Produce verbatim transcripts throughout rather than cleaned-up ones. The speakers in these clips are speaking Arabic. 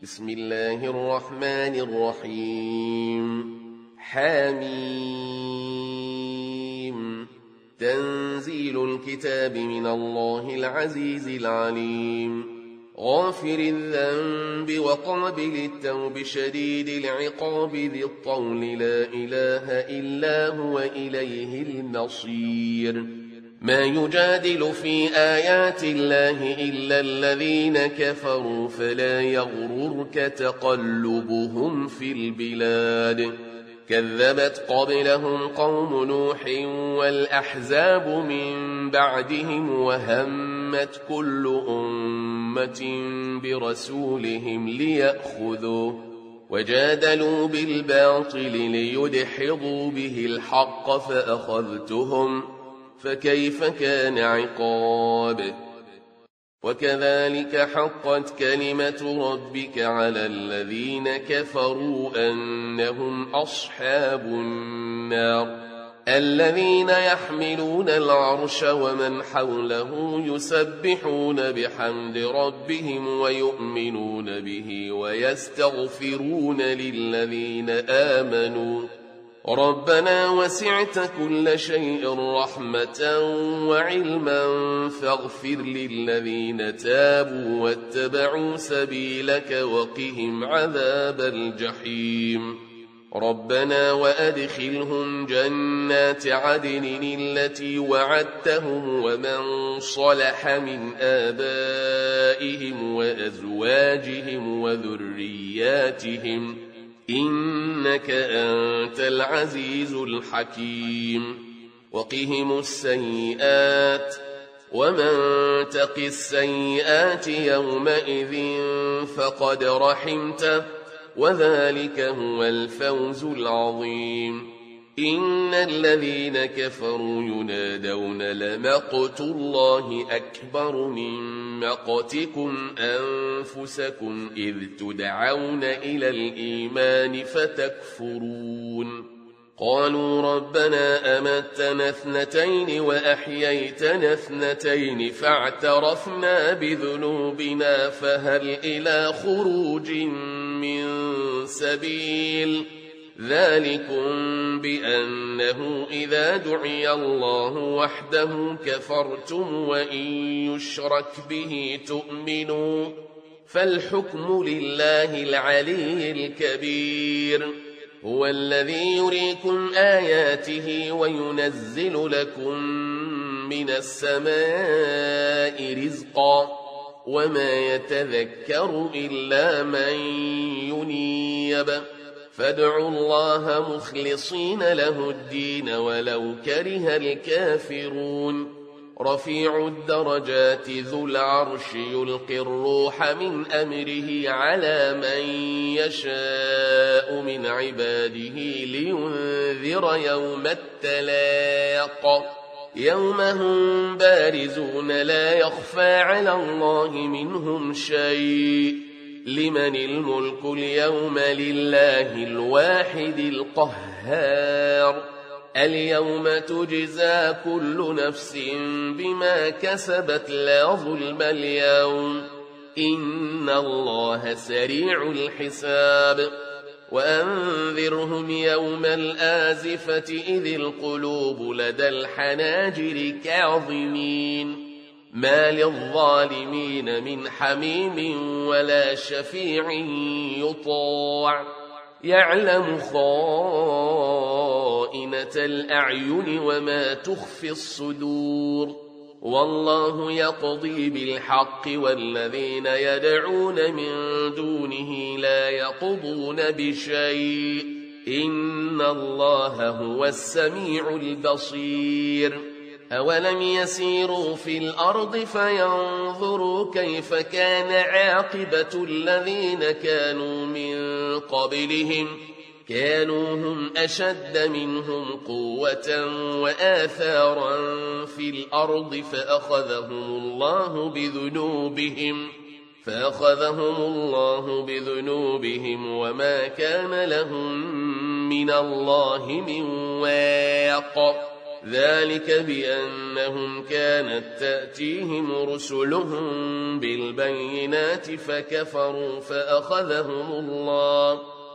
بسم الله الرحمن الرحيم حميم تنزيل الكتاب من الله العزيز العليم غافر الذنب وقابل التوب شديد العقاب ذي الطول لا إله إلا هو إليه المصير ما يجادل في آيات الله إلا الذين كفروا فلا يغررك تقلبهم في البلاد كذبت قبلهم قوم نوح والأحزاب من بعدهم وهمت كل أمة برسولهم ليأخذوه وجادلوا بالباطل ليدحضوا به الحق فأخذتهم فكيف كان عقاب وكذلك حقت كلمة ربك على الذين كفروا أنهم أصحاب النار الذين يحملون العرش ومن حوله يسبحون بحمد ربهم ويؤمنون به ويستغفرون للذين آمنوا ربنا وسعت كل شيء رحمة وعلما فاغفر للذين تابوا واتبعوا سبيلك وقهم عذاب الجحيم ربنا وأدخلهم جنات عدن التي وعدتهم ومن صلح من آبائهم وأزواجهم وذرياتهم إنك أنت العزيز الحكيم وقهم السيئات ومن تق السيئات يومئذ فقد رحمته وذلك هو الفوز العظيم إن الذين كفروا ينادون لمقت الله أكبر من مقتكم أنفسكم إذ تدعون إلى الإيمان فتكفرون قالوا ربنا أمتنا اثنتين وأحييتنا اثنتين فاعترفنا بذنوبنا فهل إلى خروج من سبيل ذلكم بأنه إذا دعي الله وحده كفرتم وإن يشرك به تؤمنوا فالحكم لله العلي الكبير هو الذي يريكم آياته وينزل لكم من السماء رزقا وما يتذكر إلا من ينيب فادعوا الله مخلصين له الدين ولو كره الكافرون رفيع الدرجات ذو العرش يلقي الروح من أمره على من يشاء من عباده لينذر يوم التلاق يوم هم بارزون لا يخفى على الله منهم شيء لمن الملك اليوم لله الواحد القهار اليوم تجزى كل نفس بما كسبت لا ظلم اليوم إن الله سريع الحساب وأنذرهم يوم الآزفة إذ القلوب لدى الحناجر كاظمين ما للظالمين من حميم ولا شفيع يطاع يعلم خائنة الأعين وما تخفي الصدور والله يقضي بالحق والذين يدعون من دونه لا يقضون بشيء إن الله هو السميع البصير أولم يسيروا في الأرض فينظروا كيف كان عاقبة الذين كانوا من قبلهم كانوا هم أشد منهم قوة وآثارا في الأرض فأخذهم الله بذنوبهم فأخذهم الله بذنوبهم وما كان لهم من الله من واق ذلك بأنهم كانت تأتيهم رسلهم بالبينات فكفروا فأخذهم الله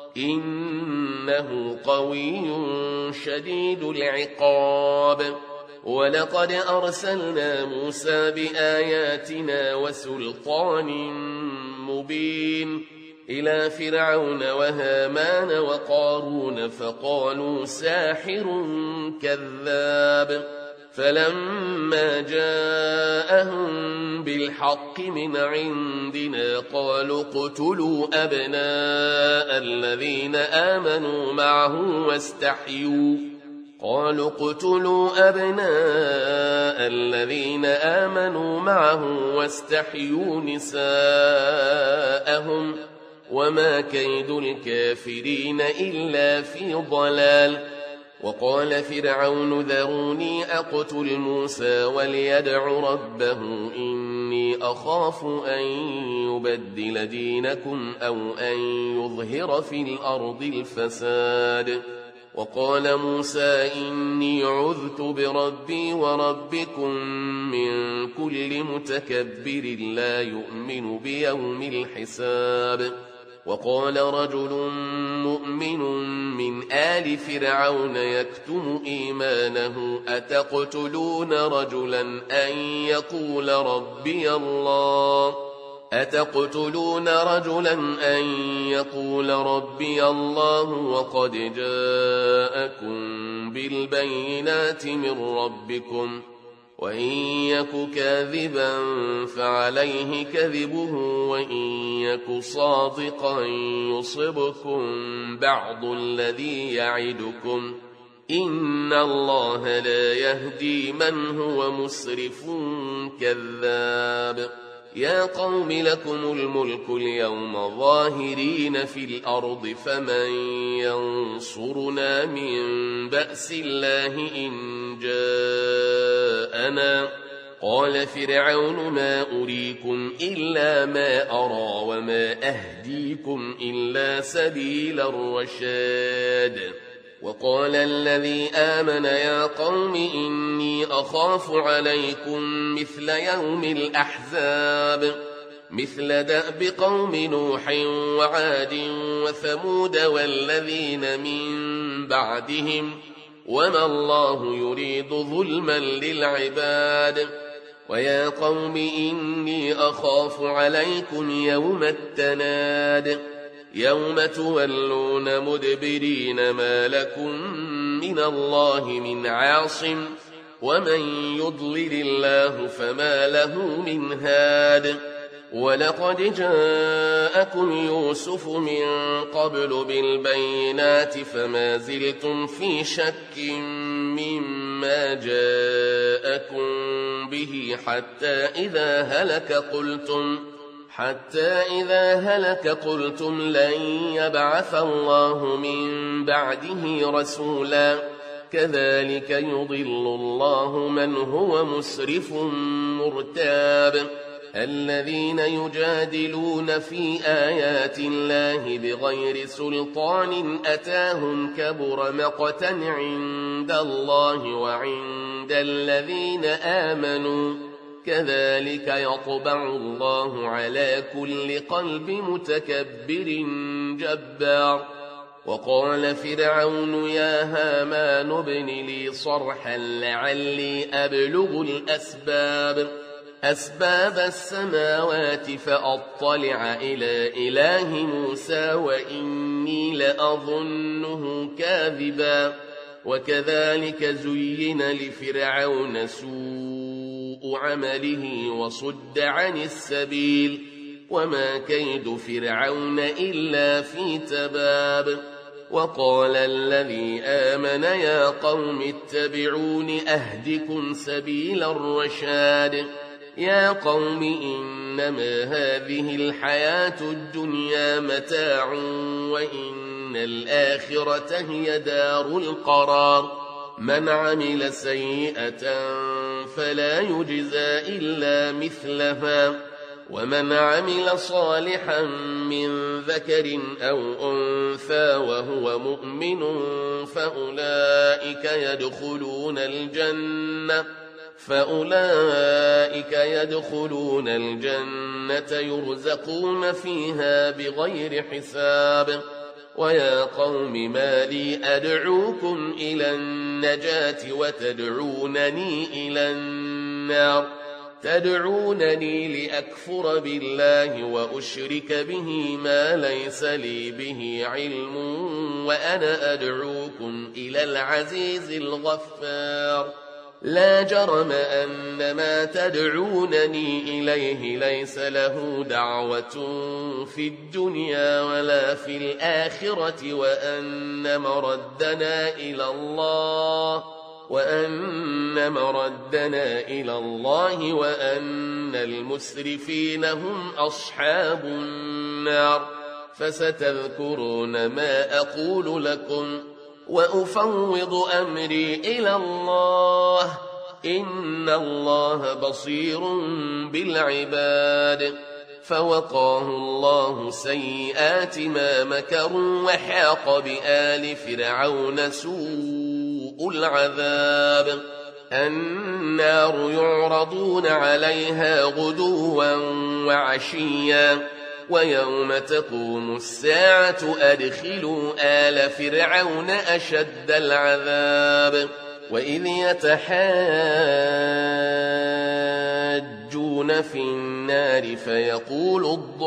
إنه قوي شديد العقاب ولقد أرسلنا موسى بآياتنا وسلطان مبين إلى فرعون وهامان وقارون فقالوا ساحر كذاب فلما جاءهم بالحق من عندنا قالوا اقتلوا أبناء الذين آمنوا معه واستحيوا قالوا اقتلوا أبناء الذين آمنوا معه واستحيوا نساءهم وما كيد الكافرين إلا في ضلال وقال فرعون ذروني أقتل موسى وليدع ربه إني أخاف أن يبدل دينكم أو أن يظهر في الأرض الفساد وقال موسى إني عذت بربي وربكم من كل متكبر لا يؤمن بيوم الحساب وقال رجل مؤمن من آل فرعون يكتم إيمانه أتقتلون رجلا أن يقول ربي الله أتقتلون رجلا أن يقول ربي الله وقد جاءكم بالبينات من ربكم وإن يك كاذبا فعليه كذبه وإن يك صادقا يصبكم بعض الذي يعدكم إن الله لا يهدي من هو مسرف كذاب يا قوم لكم الملك اليوم ظاهرين في الأرض فمن ينصرنا من بأس الله إن جاءنا قال فرعون ما أريكم إلا ما أرى وما أهديكم إلا سبيل الرشاد وقال الذي آمن يا قوم إني أخاف عليكم مثل يوم الأحزاب مثل دأب قوم نوح وعاد وثمود والذين من بعدهم وما الله يريد ظلما للعباد ويا قوم إني أخاف عليكم يوم التناد يوم تولون مدبرين ما لكم من الله من عاصم ومن يضلل الله فما له من هاد ولقد جاءكم يوسف من قبل بالبينات فما زلتم في شك مما جاءكم به حتى إذا هلك قلتم حتى إذا هلك قلتم لن يبعث الله من بعده رسولا كذلك يضل الله من هو مسرف مرتاب الذين يجادلون في آيات الله بغير سلطان أتاهم كبر مقتا عند الله وعند الذين آمنوا كذلك يطبع الله على كل قلب متكبر جبار وقال فرعون يا هامان ابن لي صرحا لعلي أبلغ الأسباب أسباب السماوات فأطلع إلى إله موسى وإني لأظنه كاذبا وكذلك زين لفرعون سوء عمله وصد عن السبيل وما كيد فرعون إلا في تباب وقال الذي آمن يا قوم اتبعون أهدكم سبيل الرشاد يا قوم إنما هذه الحياة الدنيا متاع وإن الآخرة هي دار القرار من عمل سيئة فلا يجزى إلا مثلها ومن عمل صالحا من ذكر أو أنثى وهو مؤمن فأولئك يدخلون الجنة فأولئك يدخلون الجنة يرزقون فيها بغير حساب. ويا قوم ما لي أدعوكم إلى النجاة وتدعونني إلى النار تدعونني لأكفر بالله وأشرك به ما ليس لي به علم وأنا أدعوكم إلى العزيز الغفار. لا جرم أن ما تدعونني إليه ليس له دعوة في الدنيا ولا في الآخرة وأن مردنا إلى الله وأن مردنا إلى الله وأن المسرفين هم أصحاب النار. فستذكرون ما أقول لكم وأفوض أمري إلى الله إن الله بصير بالعباد. فوقاه الله سيئات ما مكروا وحاق بآل فرعون سوء العذاب. النار يعرضون عليها غدوا وعشيا ويوم تقوم الساعة أدخلوا آل فرعون أشد العذاب. وإذ يتحاجون في النار فيقول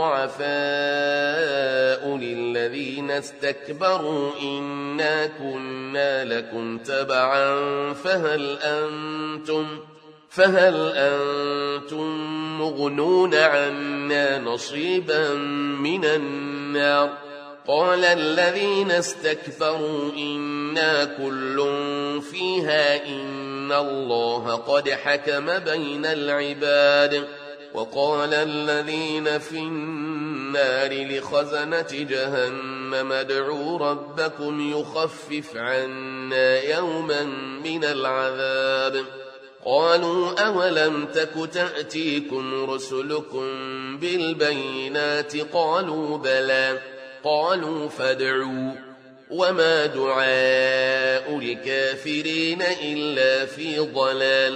الضعفاء للذين استكبروا إنا كنا لكم تبعا فهل أنتم فهل أنتم مغنون عنا نصيبا من النار. قال الذين استكبروا إنا كل فيها إن الله قد حكم بين العباد. وقال الذين في النار لخزنة جهنم ادعوا ربكم يخفف عنا يوما من العذاب. قالوا أولم تك تأتيكم رسلكم بالبينات قالوا بلى قالوا فادعوا وما دعاء الكافرين إلا في ضلال.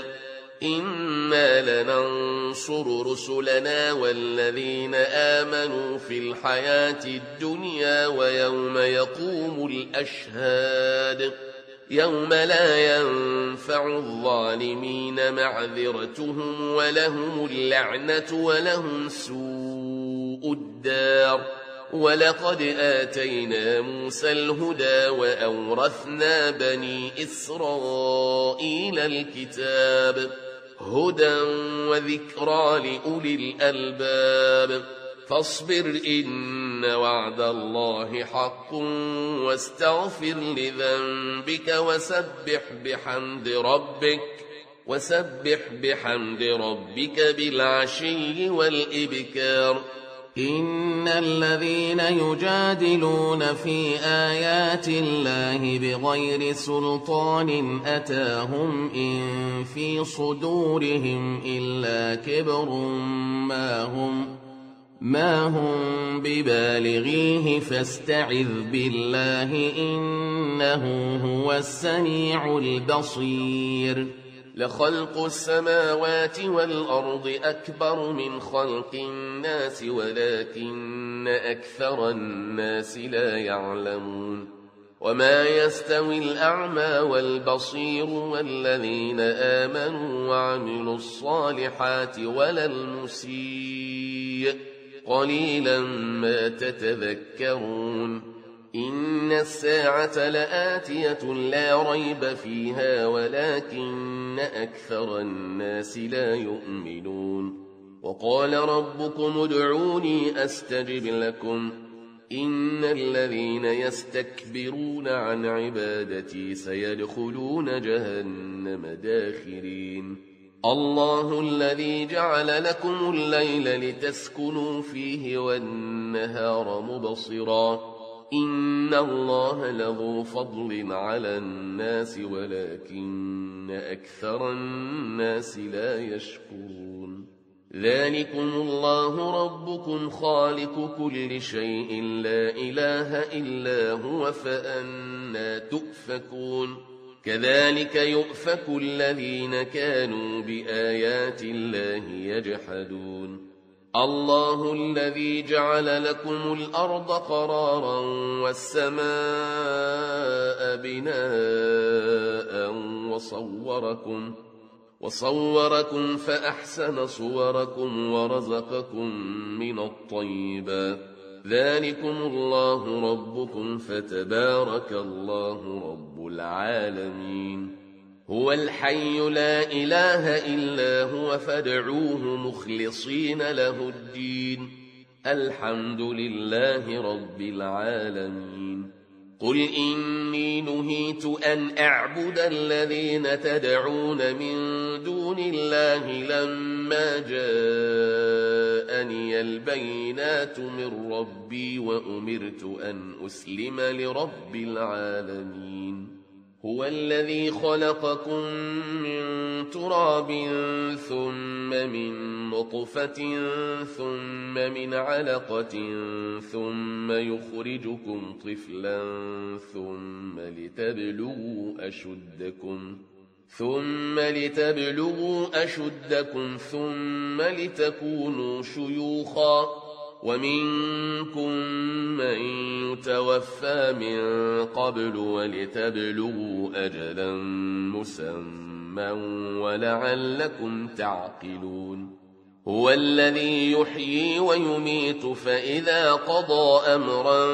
إنا لننصر رسلنا والذين آمنوا في الحياة الدنيا ويوم يقوم الأشهاد يوم لا ينفع الظالمين معذرتهم ولهم اللعنة ولهم سوء الدار. ولقد آتينا موسى الهدى وأورثنا بني إسرائيل الكتاب هدى وذكرى لأولي الألباب. فاصبر إن وعد الله حق واستغفر لذنبك وسبح بحمد ربك وسبح بحمد ربك بالعشي والإبكار. إن الذين يجادلون في آيات الله بغير سلطان أتاهم إن في صدورهم إلا كبر ما هم ما هم ببالغيه فاستعذ بالله إنه هو السميع البصير. لخلق السماوات والأرض أكبر من خلق الناس ولكن أكثر الناس لا يعلمون. وما يستوي الأعمى والبصير والذين آمنوا وعملوا الصالحات ولا المسيء قليلا ما تتذكرون. إن الساعة لآتية لا ريب فيها ولكن أكثر الناس لا يؤمنون. وقال ربكم ادعوني أستجب لكم إن الذين يستكبرون عن عبادتي سيدخلون جهنم داخرين. الله الذي جعل لكم الليل لتسكنوا فيه والنهار مبصرا إن الله له فضل على الناس ولكن أكثر الناس لا يشكرون. ذلكم الله ربكم خالق كل شيء لا إله إلا هو فأنى تؤفكون كذلك يؤفك الذين كانوا بآيات الله يجحدون الله الذي جعل لكم الأرض قرارا والسماء بناء وصوركم وصوركم فأحسن صوركم ورزقكم من الطيبات ذلكم الله ربكم فتبارك الله رب العالمين هو الحي لا إله إلا هو فادعوه مخلصين له الدين الحمد لله رب العالمين قل إني نهيت أن أعبد الذين تدعون من دون الله لما جاءني البينات من ربي وأمرت أن أسلم لرب العالمين هو الذي خلقكم من تراب ثم من نطفة ثم من علقة ثم يخرجكم طفلا ثم لتبلغوا أشدكم ثم لتبلغوا أشدكم ثم لتكونوا شيوخا ومنكم من يتوفى من قبل ولتبلغوا أجلا مسمى ولعلكم تعقلون هو الذي يحيي ويميت فإذا قضى أمرا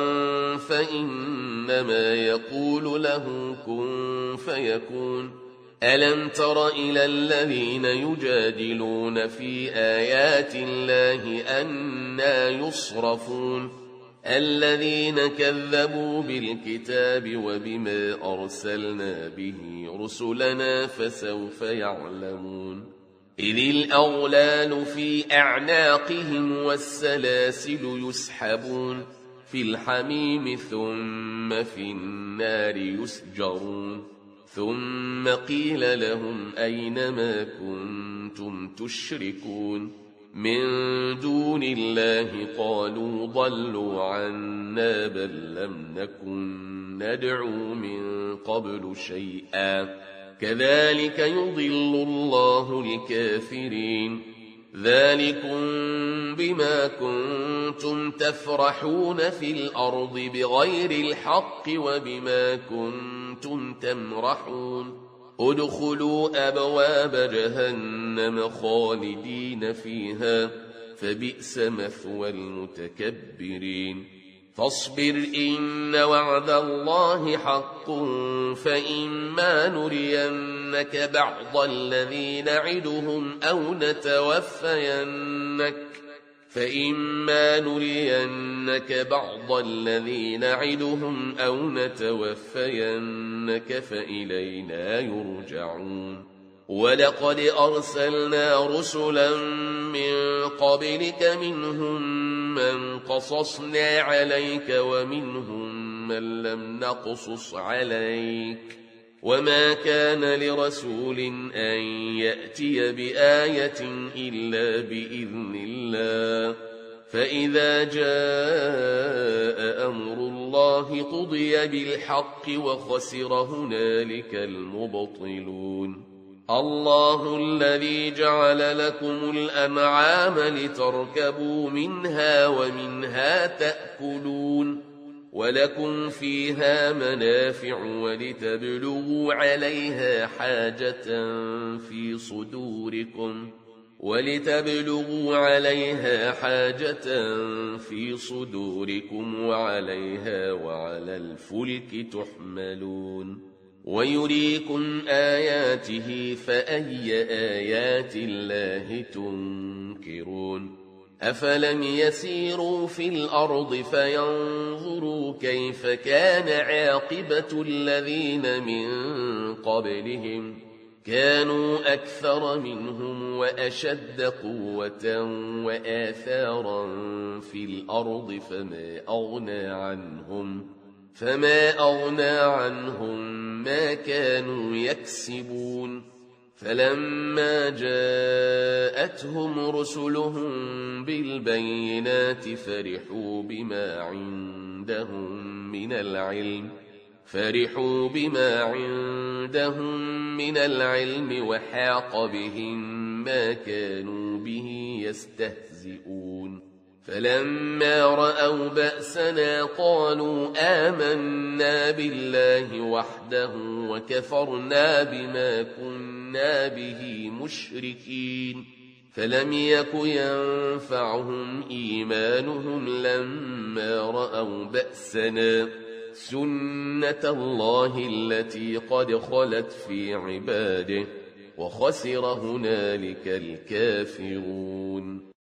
فإنما يقول له كن فيكون ألم تر إلى الذين يجادلون في آيات الله أنى يصرفون الذين كذبوا بالكتاب وبما أرسلنا به رسلنا فسوف يعلمون إذ الأغلال في أعناقهم والسلاسل يسحبون في الحميم ثم في النار يسجرون ثم قيل لهم أين ما كنتم تشركون من دون الله قالوا ضلوا عنا بل لم نكن ندعو من قبل شيئا كذلك يضل الله الكافرين ذلكم بما كنتم تفرحون في الأرض بغير الحق وبما كنتم تمرحون ادخلوا أبواب جهنم خالدين فيها فبئس مثوى المتكبرين فاصبر إن وعد الله حق فإما نرينك بعض الذي نعدهم أو نتوفينك فإما نرينك بعض الذي نعدهم أو نتوفينك فإلينا يرجعون ولقد أرسلنا رسلا من قبلك منهم من قصصنا عليك ومنهم من لم نقصص عليك وما كان لرسول أن يأتي بآية إلا بإذن الله فإذا جاء أمر الله قضي بالحق وخسر هنالك المبطلون الله الذي جعل لكم الأنعام لتركبوا منها ومنها تأكلون ولكم فيها منافع ولتبلغوا عليها حاجة في صدوركم ولتبلغوا عليها حاجة في صدوركم وعليها وعلى الفلك تحملون ويريكم آياته فأي آيات الله تنكرون أفلم يسيروا في الأرض فينظروا كيف كان عاقبة الذين من قبلهم كانوا أكثر منهم وأشد قوة وآثارا في الأرض فما أغنى عنهم فما أغنى عنهم ما كانوا يكسبون فلما جاءتهم رسلهم بالبينات فرحوا بما عندهم من العلم فرحوا بما عندهم من العلم وحاق بهم ما كانوا به يستهزئون فلما رأوا بأسنا قالوا آمنا بالله وحده وكفرنا بما كنا به مشركين فلم يك ينفعهم إيمانهم لما رأوا بأسنا سنة الله التي قد خلت في عباده وخسر هنالك الكافرون